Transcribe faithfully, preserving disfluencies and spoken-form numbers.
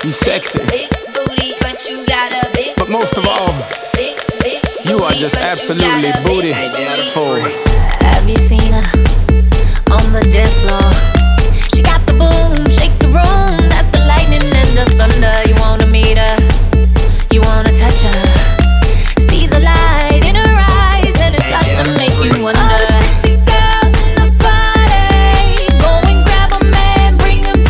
You sexy, big booty, but you got a big but most of all, big, big you are booty, just but you absolutely got a booty big booty. full. Have you seen her on the dance floor?